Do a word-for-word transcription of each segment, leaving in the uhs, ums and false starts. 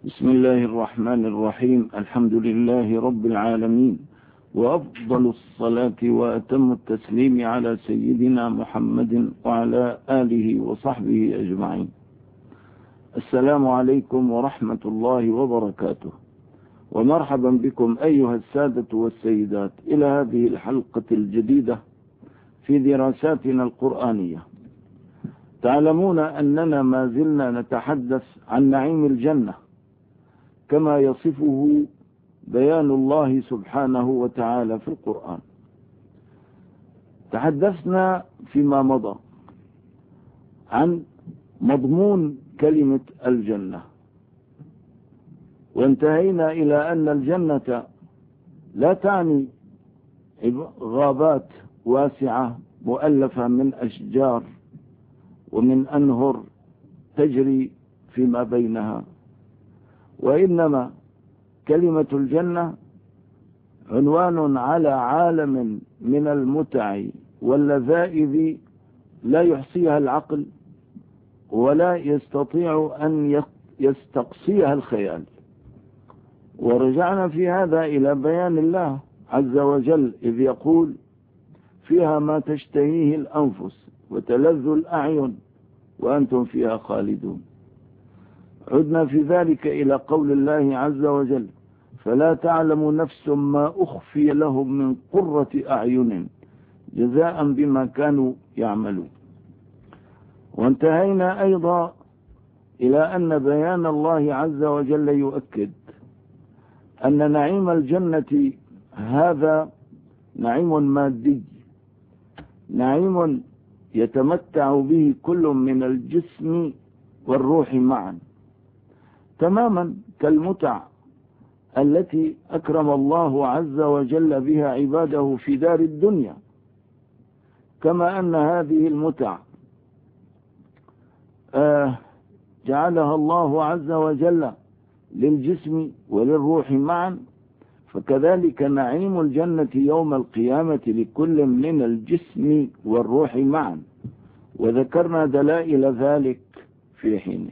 بسم الله الرحمن الرحيم. الحمد لله رب العالمين، وأفضل الصلاة وأتم التسليم على سيدنا محمد وعلى آله وصحبه أجمعين. السلام عليكم ورحمة الله وبركاته، ومرحبا بكم أيها السادة والسيدات إلى هذه الحلقة الجديدة في دراساتنا القرآنية. تعلمون أننا ما زلنا نتحدث عن نعيم الجنة كما يصفه بيان الله سبحانه وتعالى في القرآن. تحدثنا فيما مضى عن مضمون كلمة الجنة، وانتهينا إلى أن الجنة لا تعني غابات واسعة مؤلفة من أشجار ومن أنهر تجري فيما بينها، وإنما كلمة الجنة عنوان على عالم من المتع واللذائذ لا يحصيها العقل ولا يستطيع أن يستقصيها الخيال. ورجعنا في هذا إلى بيان الله عز وجل إذ يقول: فيها ما تشتهيه الأنفس وتلذ الأعين وأنتم فيها خالدون. عدنا في ذلك إلى قول الله عز وجل: فلا تعلم نفس ما أخفي لهم من قرة أعين جزاء بما كانوا يعملون. وانتهينا أيضا إلى أن بيان الله عز وجل يؤكد أن نعيم الجنة هذا نعيم مادي، نعيم يتمتع به كل من الجسم والروح معا، تماما كالمتع التي أكرم الله عز وجل بها عباده في دار الدنيا. كما أن هذه المتع آه جعلها الله عز وجل للجسم وللروح معا، فكذلك نعيم الجنة يوم القيامة لكل من الجسم والروح معا، وذكرنا دلائل ذلك في حينه.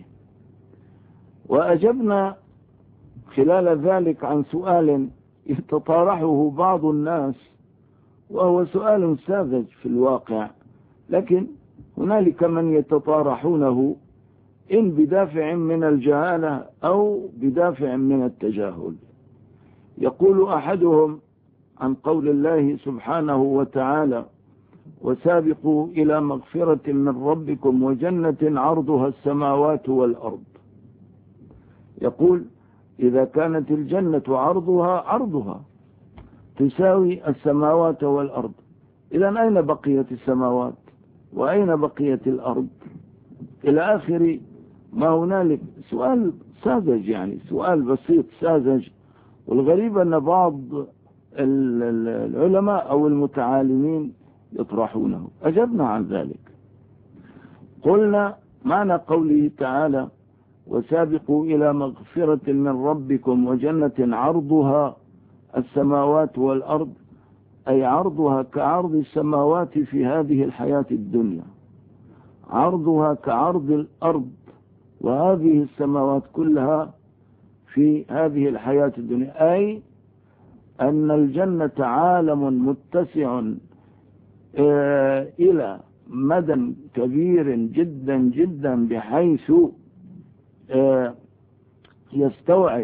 وأجبنا خلال ذلك عن سؤال يتطارحه بعض الناس، وهو سؤال ساذج في الواقع، لكن هنالك من يتطارحونه إن بدافع من الجهالة أو بدافع من التجاهل. يقول أحدهم عن قول الله سبحانه وتعالى: وسابقوا إلى مغفرة من ربكم وجنة عرضها السماوات والأرض. يقول: إذا كانت الجنة عرضها عرضها تساوي السماوات والأرض، إذن أين بقيت السماوات وأين بقيت الأرض؟ إلى آخر ما هنالك. سؤال ساذج، يعني سؤال بسيط ساذج. والغريب أن بعض العلماء أو المتعالمين يطرحونه. أجبنا عن ذلك، قلنا معنى قوله تعالى: وسابقوا إلى مغفرة من ربكم وجنة عرضها السماوات والأرض، أي عرضها كعرض السماوات في هذه الحياة الدنيا، عرضها كعرض الأرض وهذه السماوات كلها في هذه الحياة الدنيا، أي أن الجنة عالم متسع إلى مدى كبير جدا جدا، بحيث يستوعب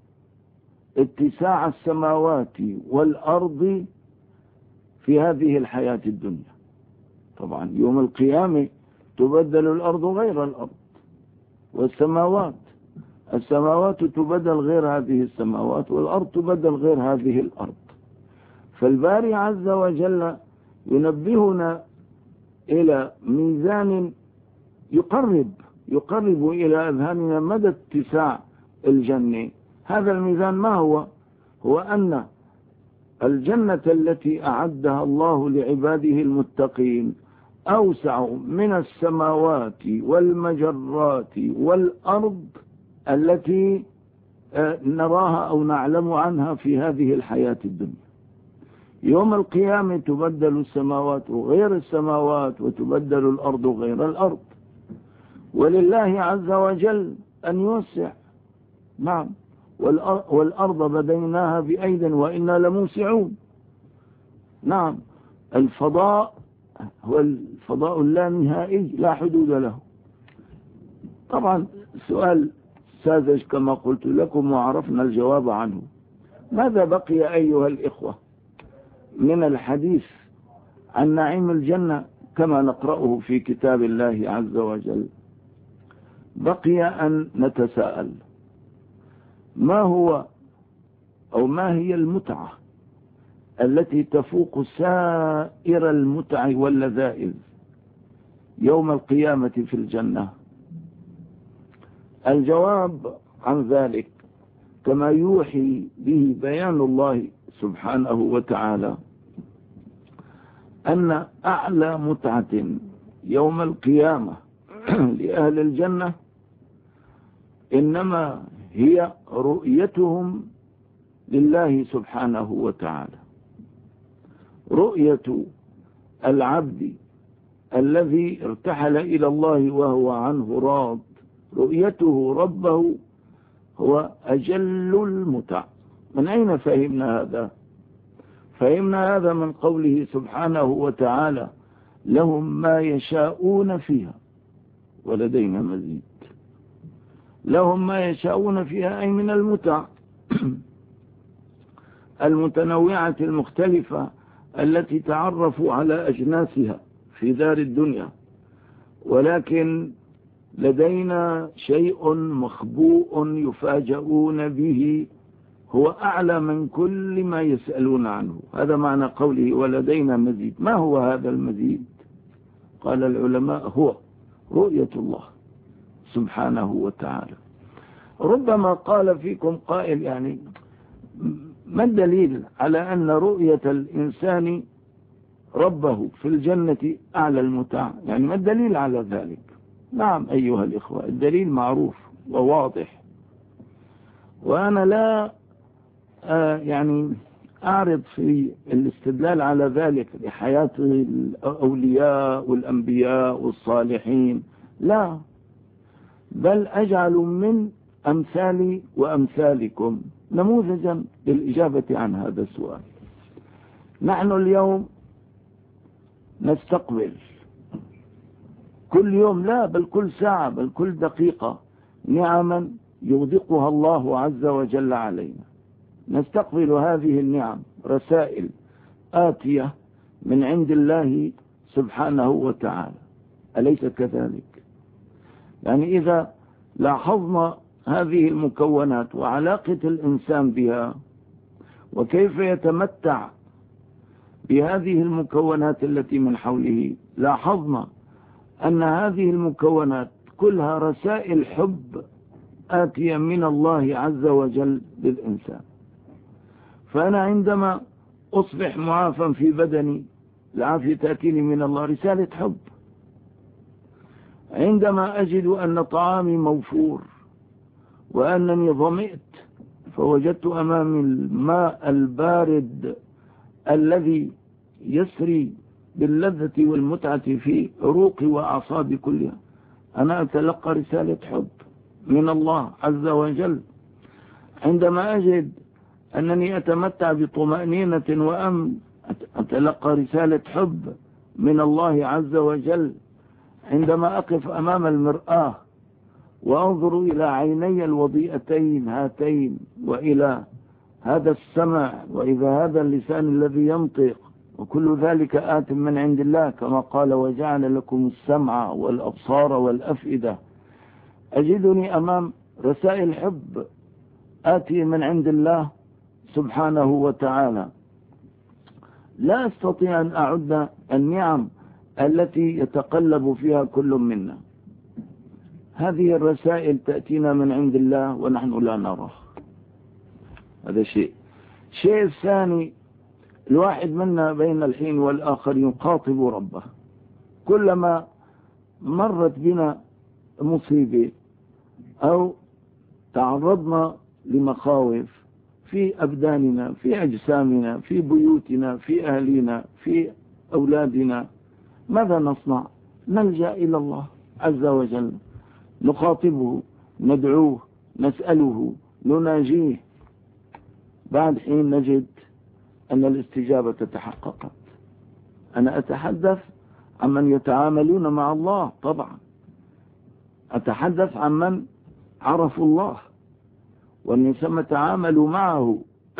اتساع السماوات والأرض في هذه الحياة الدنيا. طبعا يوم القيامة تبدل الأرض غير الأرض، والسماوات السماوات تبدل غير هذه السماوات، والأرض تبدل غير هذه الأرض. فالباري عز وجل ينبهنا إلى ميزان يقرب يقرب إلى أذهاننا مدى اتساع الجنة. هذا الميزان ما هو؟ هو أن الجنة التي أعدها الله لعباده المتقين أوسع من السماوات والمجرات والأرض التي نراها أو نعلم عنها في هذه الحياة الدنيا. يوم القيامة تبدل السماوات غير السماوات وتبدل الأرض غير الأرض. ولله عز وجل أن يوسع نعم، والأرض بديناها بأيد وإنا لموسعون. نعم، الفضاء هو الفضاء اللانهائي لا حدود له. طبعا سؤال ساذج كما قلت لكم وعرفنا الجواب عنه. ماذا بقي أيها الإخوة من الحديث عن نعيم الجنة كما نقرأه في كتاب الله عز وجل؟ بقي أن نتساءل ما هو أو ما هي المتعة التي تفوق سائر المتع واللذائذ يوم القيامة في الجنة؟ الجواب عن ذلك كما يوحي به بيان الله سبحانه وتعالى أن أعلى متعة يوم القيامة لأهل الجنة إنما هي رؤيتهم لله سبحانه وتعالى، رؤية العبد الذي ارتحل إلى الله وهو عنه راض، رؤيته ربه هو أجل المتع. من أين فهمنا هذا؟ فهمنا هذا من قوله سبحانه وتعالى لهم ما يشاءون فيها ولدينا مزيد. لهم ما يشاءون فيها أي من المتع المتنوعة المختلفة التي تعرفوا على أجناسها في دار الدنيا، ولكن لدينا شيء مخبوء يفاجؤون به هو أعلى من كل ما يسألون عنه. هذا معنى قوله ولدينا مزيد. ما هو هذا المزيد؟ قال العلماء هو رؤية الله سبحانه وتعالى. ربما قال فيكم قائل يعني ما الدليل على أن رؤية الإنسان ربه في الجنة أعلى المتع؟ يعني ما الدليل على ذلك؟ نعم أيها الإخوة، الدليل معروف وواضح، وأنا لا آه يعني أعرض في الاستدلال على ذلك لحياة الأولياء والأنبياء والصالحين، لا، بل أجعل من أمثالي وأمثالكم نموذجا للإجابة عن هذا السؤال. نحن اليوم نستقبل كل يوم، لا بل كل ساعة بل كل دقيقة، نعما يغدقها الله عز وجل علينا. نستقبل هذه النعم رسائل آتية من عند الله سبحانه وتعالى، أليس كذلك؟ يعني إذا لاحظنا هذه المكونات وعلاقة الإنسان بها وكيف يتمتع بهذه المكونات التي من حوله، لاحظنا أن هذه المكونات كلها رسائل حب آتية من الله عز وجل للإنسان. فأنا عندما أصبح معافا في بدني، العافية تأتيني من الله، رسالة حب. عندما أجد أن طعامي موفور وأنني ظمئت فوجدت أمامي الماء البارد الذي يسري باللذة والمتعة في عروقي وأعصابي كلها، أنا أتلقى رسالة حب من الله عز وجل. عندما أجد أنني أتمتع بطمأنينة وأمن، أتلقى رسالة حب من الله عز وجل. عندما أقف أمام المرآة وأنظر إلى عيني الوضيئتين هاتين وإلى هذا السمع وإذا هذا اللسان الذي ينطق، وكل ذلك آت من عند الله كما قال وجعل لكم السمع والأبصار والأفئدة، أجدني أمام رسائل حب آتي من عند الله سبحانه وتعالى. لا أستطيع أن أعد النعم التي يتقلب فيها كل منا. هذه الرسائل تأتينا من عند الله ونحن لا نراه، هذا شيء. شيء الثاني، الواحد منا بين الحين والآخر يخاطب ربه. كلما مرت بنا مصيبة أو تعرضنا لمخاوف في أبداننا، في أجسامنا، في بيوتنا، في أهلنا، في أولادنا، ماذا نصنع؟ نلجأ إلى الله عز وجل، نخاطبه، ندعوه، نسأله نناجيه، بعد حين نجد أن الاستجابة تحققت. أنا أتحدث عن من يتعاملون مع الله، طبعا أتحدث عن من عرفوا الله وأن يسمى تعاملوا معه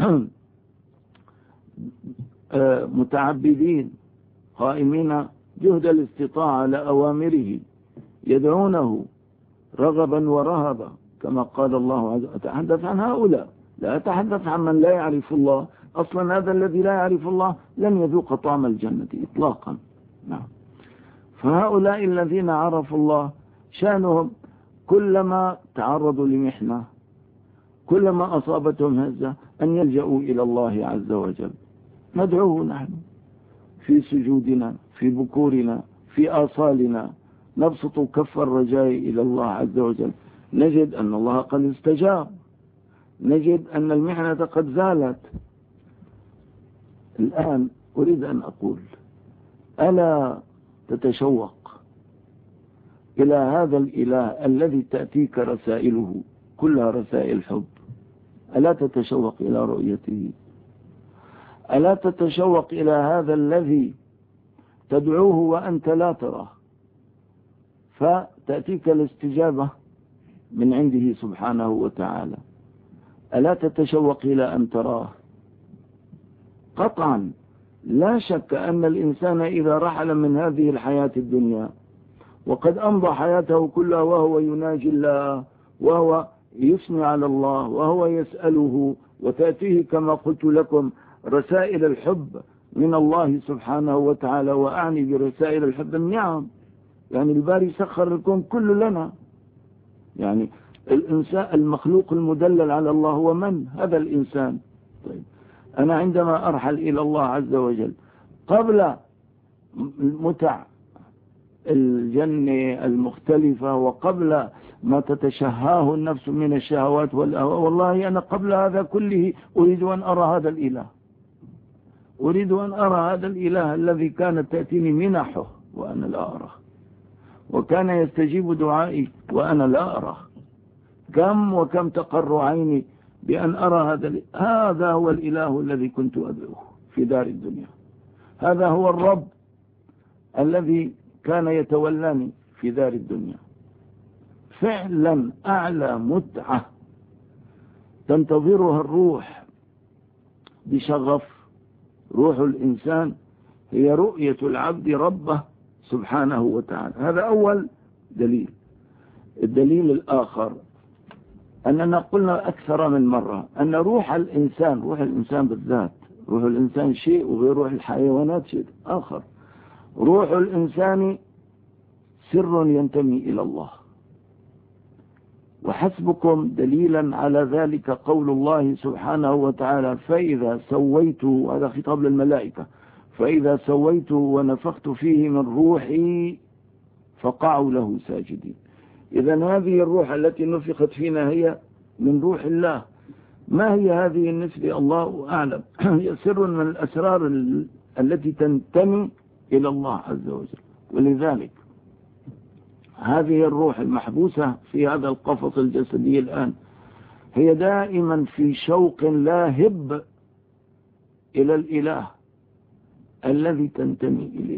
متعبدين قائمين جهد الاستطاعة على أوامره، يدعونه رغبا ورهبا كما قال الله عز وجل. أتحدث عن هؤلاء، لا أتحدث عن من لا يعرف الله. أصلا هذا الذي لا يعرف الله لن يذوق طعم الجنة إطلاقا. نعم. فهؤلاء الذين عرفوا الله شأنهم كلما تعرضوا لمحنة، كلما أصابتهم هزة، أن يلجأوا إلى الله عز وجل. ندعوه نحن في سجودنا، في بكورنا، في آصالنا، نبسط كف الرجاء إلى الله عز وجل، نجد أن الله قد استجاب، نجد أن المحنة قد زالت. الآن أريد أن أقول، ألا تتشوق إلى هذا الإله الذي تأتيك رسائله كلها رسائل حب؟ ألا تتشوق إلى رؤيته؟ ألا تتشوق إلى هذا الذي تدعوه وأنت لا تراه، فتأتيك الاستجابة من عنده سبحانه وتعالى؟ ألا تتشوق إلى أن تراه؟ قطعا لا شك أن الإنسان إذا رحل من هذه الحياة الدنيا وقد أمضى حياته كلها وهو يناجي الله، وهو يثني على الله، وهو يسأله، وتأتيه كما قلت لكم رسائل الحب من الله سبحانه وتعالى. وأعني برسائل الحب النعم، يعني الباري سخر الكون كل لنا. يعني الإنسان المخلوق المدلل على الله هو من؟ هذا الإنسان. طيب أنا عندما أرحل إلى الله عز وجل قبل متع الجنة المختلفة وقبل ما تتشهاه النفس من الشهوات والأهواء، والله أنا قبل هذا كله أريد أن أرى هذا الإله، أريد أن أرى هذا الإله الذي كانت تأتيني منحه وأنا لا أراه، وكان يستجيب دعائي وأنا لا أراه. كم وكم تقر عيني بأن أرى هذا. هذا هو الإله الذي كنت أدعوه في دار الدنيا، هذا هو الرب الذي كان يتولاني في دار الدنيا. فعلا أعلى متعة تنتظرها الروح بشغف، روح الإنسان، هي رؤية العبد ربه سبحانه وتعالى. هذا أول دليل. الدليل الآخر أننا قلنا أكثر من مرة أن روح الإنسان، روح الإنسان بالذات، روح الإنسان شيء وغير روح الحيوانات شيء آخر. روح الإنسان سر ينتمي إلى الله، وحسبكم دليلا على ذلك قول الله سبحانه وتعالى: فإذا سويت، هذا خطاب للملائكة، فإذا سويت ونفخت فيه من روحي فقعوا له ساجدين. إذن هذه الروح التي نفخت فينا هي من روح الله. ما هي هذه النسبة؟ الله أعلم. هي سر من الأسرار التي تنتمي إلى الله عز وجل. ولذلك هذه الروح المحبوسة في هذا القفص الجسدي الآن هي دائما في شوق لاهب إلى الإله الذي تنتمي إليه.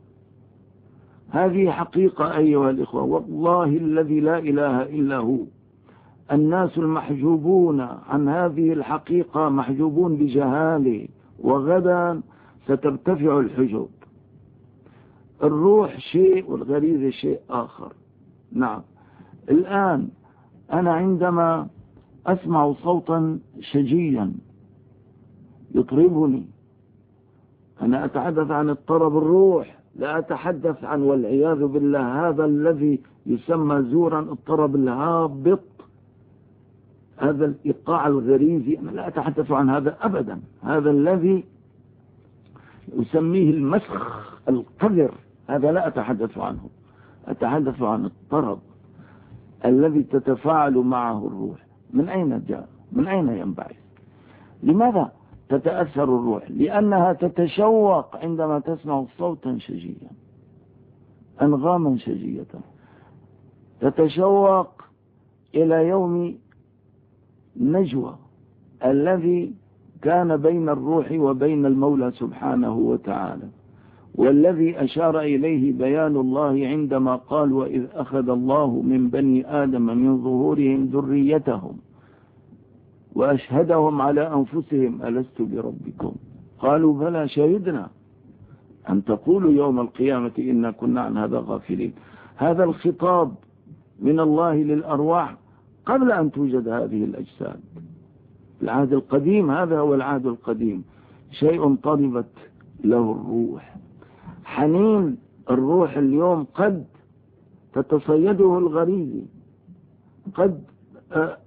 هذه حقيقة أيها الإخوة، والله الذي لا إله إلا هو. الناس المحجوبون عن هذه الحقيقة محجوبون بجهاله، وغدا سترتفع الحجوب. الروح شيء والغريزة شيء آخر. نعم. الآن أنا عندما أسمع صوتا شجيا يطربني، أنا أتحدث عن اضطراب الروح، لا أتحدث عن والعياذ بالله هذا الذي يسمى زورا اضطراب الهابط، هذا الإيقاع الغريزي، أنا لا أتحدث عن هذا أبدا. هذا الذي أسميه المسخ القذر، هذا لا أتحدث عنه. أتحدث عن الطرب الذي تتفاعل معه الروح. من أين جاء؟ من أين ينبعث؟ لماذا تتأثر الروح؟ لأنها تتشوق عندما تسمع صوتا شجيا، أنغاما شجية، تتشوق إلى يوم النجوى الذي كان بين الروح وبين المولى سبحانه وتعالى، والذي أشار إليه بيان الله عندما قال: وإذ أخذ الله من بني آدم من ظهورهم ذريتهم وأشهدهم على أنفسهم ألست بربكم قالوا بلى شهدنا أن تقولوا يوم القيامة إنا كنا عن هذا غافلين. هذا الخطاب من الله للأرواح قبل أن توجد هذه الأجساد. العهد القديم، هذا هو العهد القديم، شيء طلبت له الروح. حنين الروح اليوم قد تتصيده الغريزة، قد آآ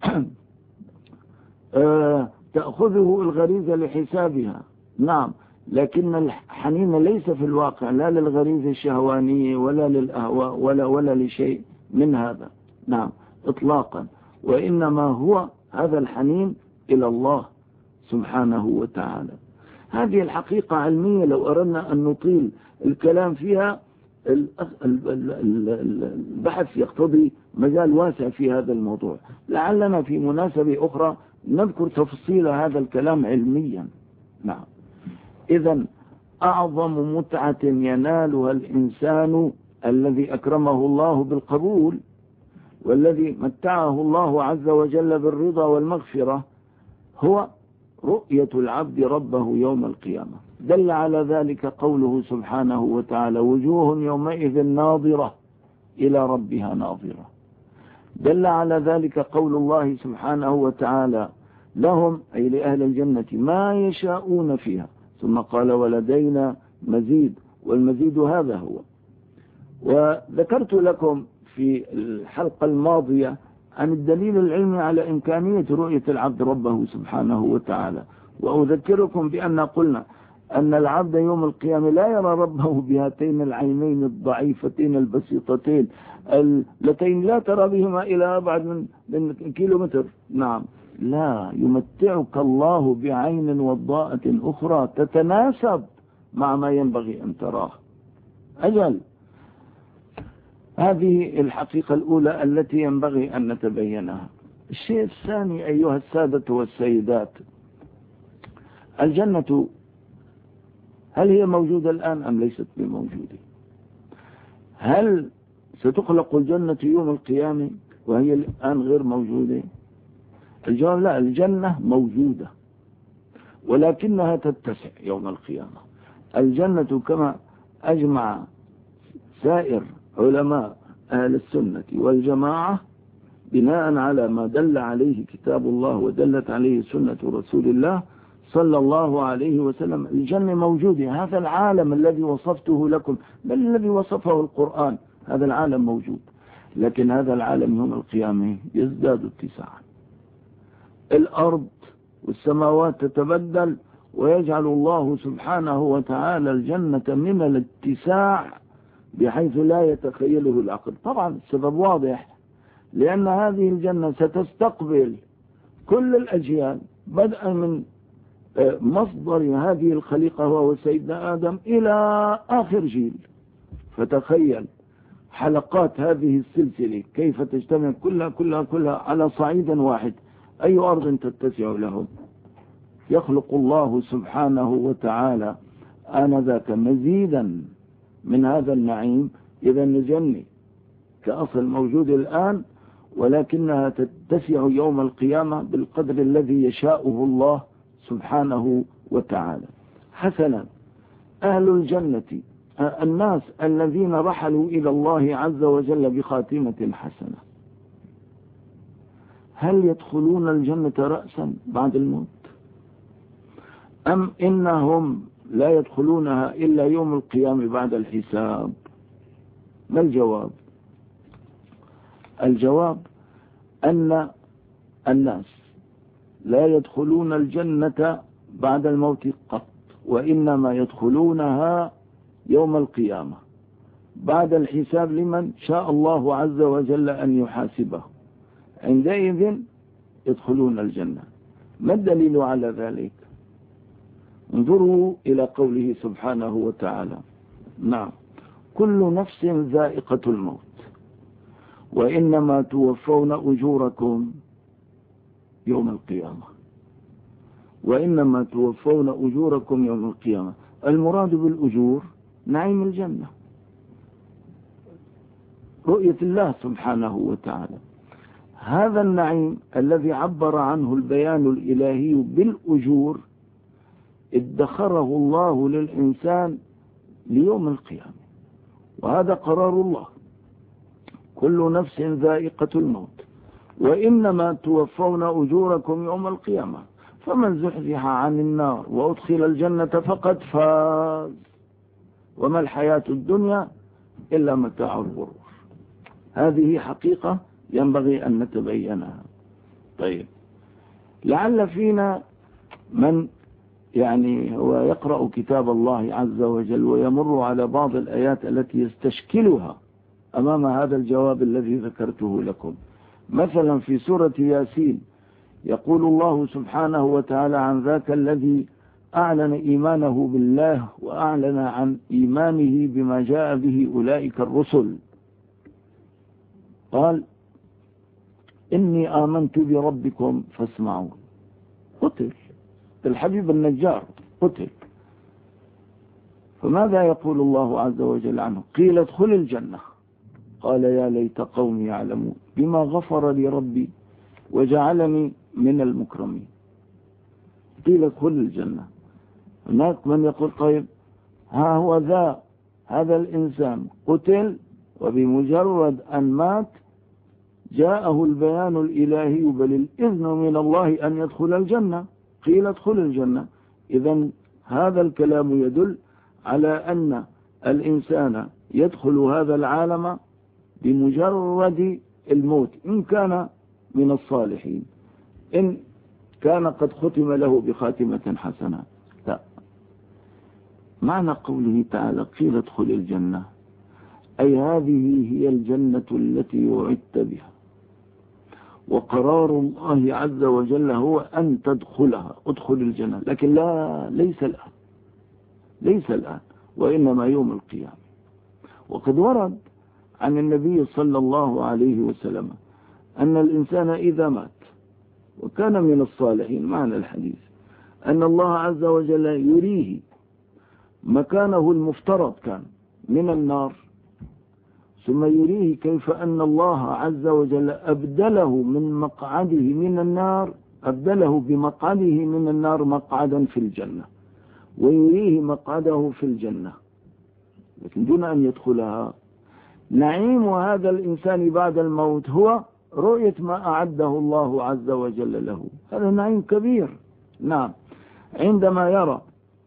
آآ تأخذه الغريزة لحسابها، نعم، لكن الحنين ليس في الواقع لا للغريزة الشهوانية ولا للأهواء ولا ولا لشيء من هذا، نعم إطلاقا، وإنما هو هذا الحنين إلى الله سبحانه وتعالى. هذه الحقيقة علمية لو أردنا أن نطيل الكلام فيها البحث يقتضي مجال واسع في هذا الموضوع. لعلنا في مناسبة أخرى نذكر تفصيل هذا الكلام علميا. نعم، إذن أعظم متعة ينالها الإنسان الذي أكرمه الله بالقبول والذي متعه الله عز وجل بالرضا والمغفرة هو رؤية العبد ربه يوم القيامة. دل على ذلك قوله سبحانه وتعالى: وجوه يومئذ ناظرة إلى ربها ناظرة. دل على ذلك قول الله سبحانه وتعالى: لهم أي لأهل الجنة ما يشاءون فيها، ثم قال: ولدينا مزيد، والمزيد هذا هو. وذكرت لكم في الحلقة الماضية عن الدليل العلمي على إمكانية رؤية العبد ربه سبحانه وتعالى، وأذكركم بأن قلنا أن العبد يوم القيامة لا يرى ربه بهاتين العينين الضعيفتين البسيطتين اللتين لا ترى بهما إلى أبعد من, من كيلومتر، نعم، لا، يمتعك الله بعين وضاءة أخرى تتناسب مع ما ينبغي أن تراه. أجل، هذه الحقيقة الأولى التي ينبغي أن نتبينها. الشيء الثاني أيها السادة والسيدات، الجنة هل هي موجودة الآن أم ليست بموجودة؟ هل ستخلق الجنة يوم القيامة وهي الآن غير موجودة؟ الجواب لا، الجنة موجودة ولكنها تتسع يوم القيامة. الجنة كما أجمع سائر علماء أهل السنة والجماعة بناء على ما دل عليه كتاب الله ودلت عليه سنة رسول الله صلى الله عليه وسلم، الجنة موجودة. هذا العالم الذي وصفته لكم بل الذي وصفه القرآن، هذا العالم موجود، لكن هذا العالم يوم القيامة يزداد اتساعا. الأرض والسماوات تتبدل ويجعل الله سبحانه وتعالى الجنة من الاتساع بحيث لا يتخيله العقل. طبعا السبب واضح، لأن هذه الجنة ستستقبل كل الأجيال بدءا من مصدر هذه الخليقة وهو سيدنا آدم إلى آخر جيل. فتخيل حلقات هذه السلسلة كيف تجتمع كلها كلها كلها على صعيد واحد. أي أرض تتسع لهم؟ يخلق الله سبحانه وتعالى آنذاك مزيدا من هذا النعيم. إذا الجنة كأصل موجود الآن، ولكنها تتسع يوم القيامة بالقدر الذي يشاءه الله سبحانه وتعالى. حسنا، أهل الجنة الناس الذين رحلوا إلى الله عز وجل بخاتمة حسنة، هل يدخلون الجنة رأسا بعد الموت أم إنهم لا يدخلونها إلا يوم القيامة بعد الحساب؟ ما الجواب؟ الجواب أن الناس لا يدخلون الجنة بعد الموت قط، وإنما يدخلونها يوم القيامة بعد الحساب لمن شاء الله عز وجل أن يحاسبه، عندئذ يدخلون الجنة. ما الدليل على ذلك؟ انظروا إلى قوله سبحانه وتعالى: نعم، كل نفس ذائقة الموت وإنما توفون أجوركم يوم القيامة، وإنما توفون أجوركم يوم القيامة. المراد بالأجور نعيم الجنة، رؤية الله سبحانه وتعالى. هذا النعيم الذي عبر عنه البيان الإلهي بالأجور ادخره الله للإنسان ليوم القيامة، وهذا قرار الله: كل نفس ذائقة الموت وإنما توفون أجوركم يوم القيامة، فمن زحزح عن النار وأدخل الجنة فقد فاز، وما الحياة الدنيا إلا متاع الغرور. هذه حقيقة ينبغي أن نتبينها. طيب، لعل فينا من يعني هو يقرأ كتاب الله عز وجل ويمر على بعض الآيات التي يستشكلها أمام هذا الجواب الذي ذكرته لكم. مثلا في سورة ياسين يقول الله سبحانه وتعالى عن ذاك الذي أعلن إيمانه بالله وأعلن عن إيمانه بما جاء به أولئك الرسل، قال: إني آمنت بربكم فاسمعون. قتل الحبيب النجار، قتل. فماذا يقول الله عز وجل عنه؟ قيل ادخل الجنة، قال يا ليت قومي يعلمون بما غفر لي ربي وجعلني من المكرمين. قيل ادخل الجنة. هناك من يقول: طيب، ها هو ذا هذا الإنسان قتل، وبمجرد أن مات جاءه البيان الإلهي بل الإذن من الله أن يدخل الجنة. قيل ادخل الجنة. إذن هذا الكلام يدل على أن الإنسان يدخل هذا العالم بمجرد الموت، إن كان من الصالحين، إن كان قد ختم له بخاتمة حسنة. لا، معنى قوله تعالى قيل ادخل الجنة أي هذه هي الجنة التي وعدت بها، وقرار الله عز وجل هو أن تدخلها، ادخل الجنة. لكن لا، ليس الآن، ليس الآن، وإنما يوم القيامة. وقد ورد عن النبي صلى الله عليه وسلم أن الإنسان إذا مات وكان من الصالحين، معنى الحديث أن الله عز وجل يريه مكانه المفترض كان من النار، ثم يريه كيف أن الله عز وجل أبدله من مقعده من النار، أبدله بمقعده من النار مقعدا في الجنة، ويريه مقعده في الجنة لكن دون أن يدخلها. نعيم هذا الإنسان بعد الموت هو رؤية ما أعده الله عز وجل له. هذا نعيم كبير. نعم، عندما يرى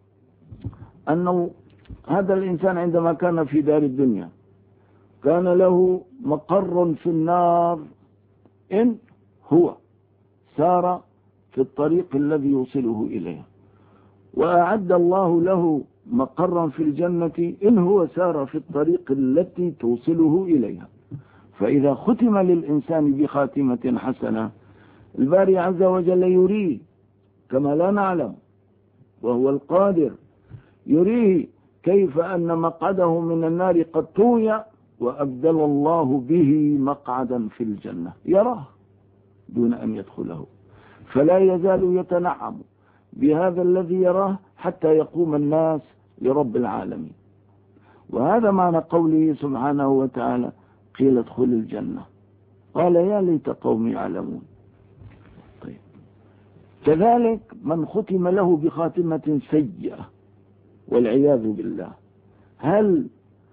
أن هذا الإنسان عندما كان في دار الدنيا كان له مقر في النار، إن هو سار في الطريق الذي يوصله إليه، وأعد الله له مقرا في الجنة إن هو سار في الطريق التي توصله إليها. فإذا ختم للإنسان بخاتمة حسنة، الباري عز وجل يريه كما لا نعلم، وهو القادر، يريه كيف أن مقعده من النار قد طوي وأبدل الله به مقعدا في الجنة، يراه دون أن يدخله، فلا يزال يتنعم بهذا الذي يراه حتى يقوم الناس لرب العالمين. وهذا معنى قوله سبحانه وتعالى قيل ادخل الجنة، قال يا ليت قومي يعلمون. طيب، كذلك من ختم له بخاتمة سيئة والعياذ بالله، هل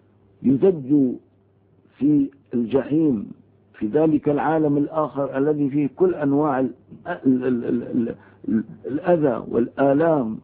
يزج في الجحيم في ذلك العالم الآخر الذي فيه كل أنواع ال ال ال ال ال الأذى والآلام،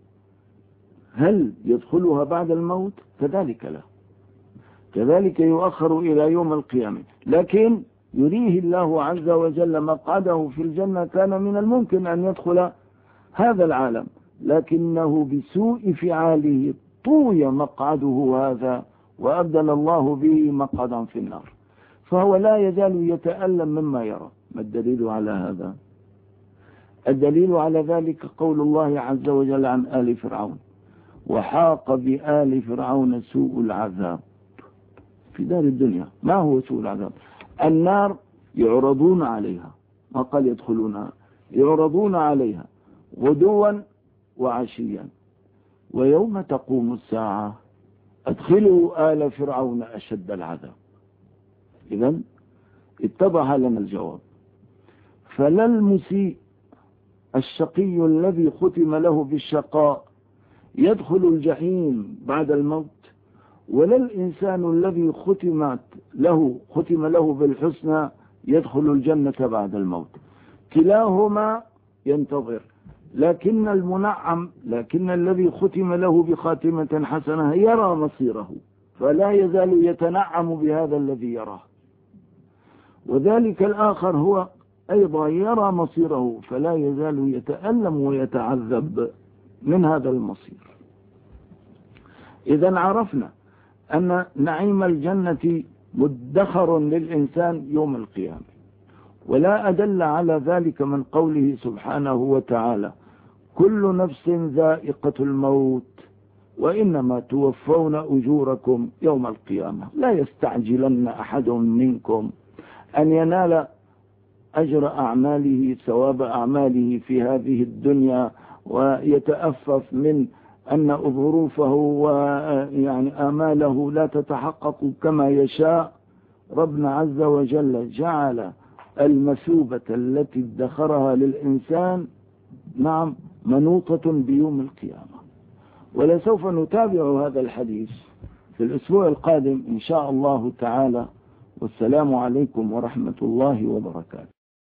هل يدخلها بعد الموت؟ كذلك لا، كذلك يؤخر إلى يوم القيامة. لكن يريه الله عز وجل مقعده في الجنة، كان من الممكن أن يدخل هذا العالم، لكنه بسوء فعاله طوي مقعده هذا وأبدل الله به مقعدا في النار، فهو لا يزال يتألم مما يرى. ما الدليل على هذا؟ الدليل على ذلك قول الله عز وجل عن آل فرعون وحاق بآل فرعون سوء العذاب في دار الدنيا. ما هو سوء العذاب؟ النار يعرضون عليها، ما قال يدخلونها، يعرضون عليها غدوا وعشيا ويوم تقوم الساعة أدخلوا آل فرعون أشد العذاب. إذن اتضح لنا الجواب. فلا المسيء الشقي الذي ختم له بالشقاء يدخل الجحيم بعد الموت، ولا الإنسان الذي ختمت له ختم له بالحسنى يدخل الجنة بعد الموت. كلاهما ينتظر، لكن المنعم لكن الذي ختم له بخاتمة حسنة يرى مصيره، فلا يزال يتنعم بهذا الذي يراه، وذلك الآخر هو أيضا يرى مصيره فلا يزال يتألم ويتعذب من هذا المصير. إذن عرفنا أن نعيم الجنة مدخر للإنسان يوم القيامة، ولا أدل على ذلك من قوله سبحانه وتعالى: كل نفس ذائقة الموت وإنما توفون أجوركم يوم القيامة. لا يستعجلن أحد منكم أن ينال أجر أعماله ثواب أعماله في هذه الدنيا ويتأفف من أن ظروفه ويعني آماله لا تتحقق كما يشاء. ربنا عز وجل جعل المثوبة التي ادخرها للإنسان نعم منوطة بيوم القيامة. ولسوف نتابع هذا الحديث في الأسبوع القادم إن شاء الله تعالى. والسلام عليكم ورحمة الله وبركاته.